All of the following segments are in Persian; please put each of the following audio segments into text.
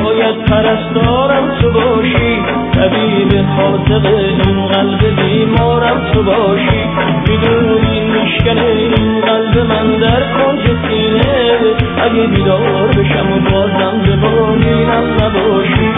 شاید پرستارم تو باشی، طبیب خاطق این قلب بیمارم تو باشی. میدونی میشکنه این قلب من در کنج سینه، اگه بیدار بشم و بازم به بالینم نباشی.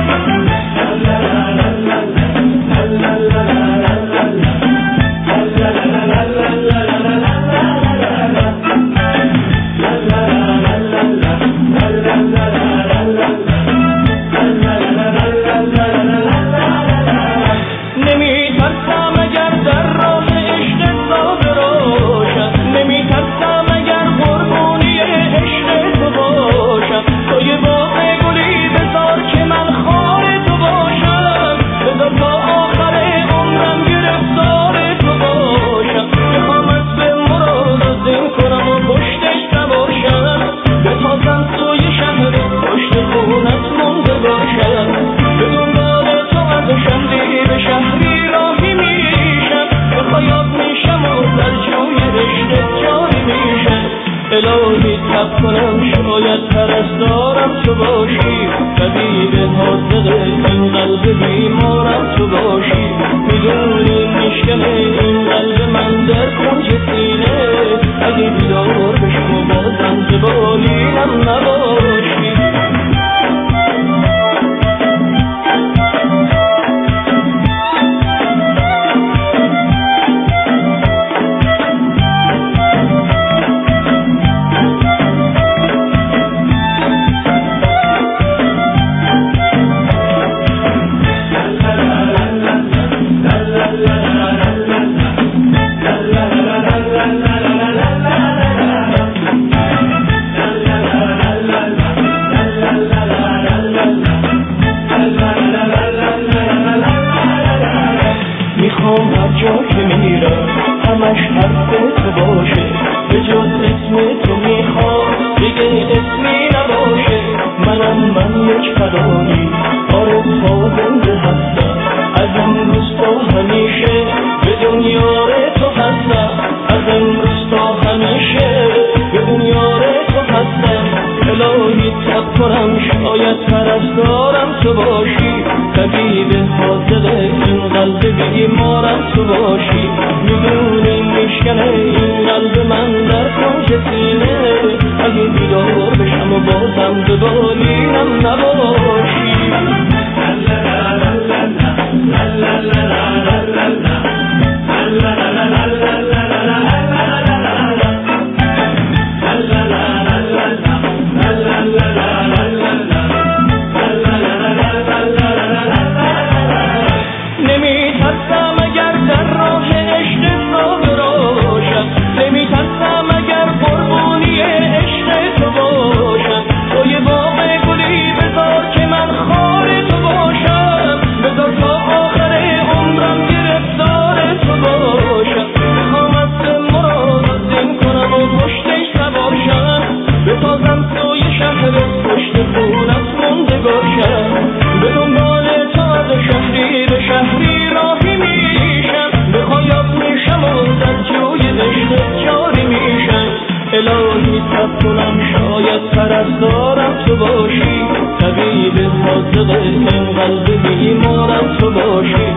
الهی تب کنم شاید پرستارم تو باشی، طبیب حاضق این قلب بیمارم تو باشی. میدونی میشکنه این قلب من در کنج سینه، اگه بیدار بشم و بازم به بالینم نباشی. هر جا که میرم همش حرف تو باشه، به جز اسم تو میخوام دیگه اسمی نباشه. من یک فدایی آره تا زنده هستم، از امروز تا همیشه به دنیای تو هستم. از امروز تا همیشه به دنیای تو هستم. الهی تب کنم شاید پرستارم تو باشی، طبیب حاضق این قلب بیمارم تو باشی. میدونی میشکنه این قلب من در کنج سینه، اگه بیدار بشم و بازم به بالینم نباشی. به دنبال تو از شهری به شهری راهی میشم، به خیاب میشم و در جوی عشق جاری میشم. الهی تب کنم شاید پرستارم تو باشی، طبیب حاضق این قلب بیمارم تو باشی.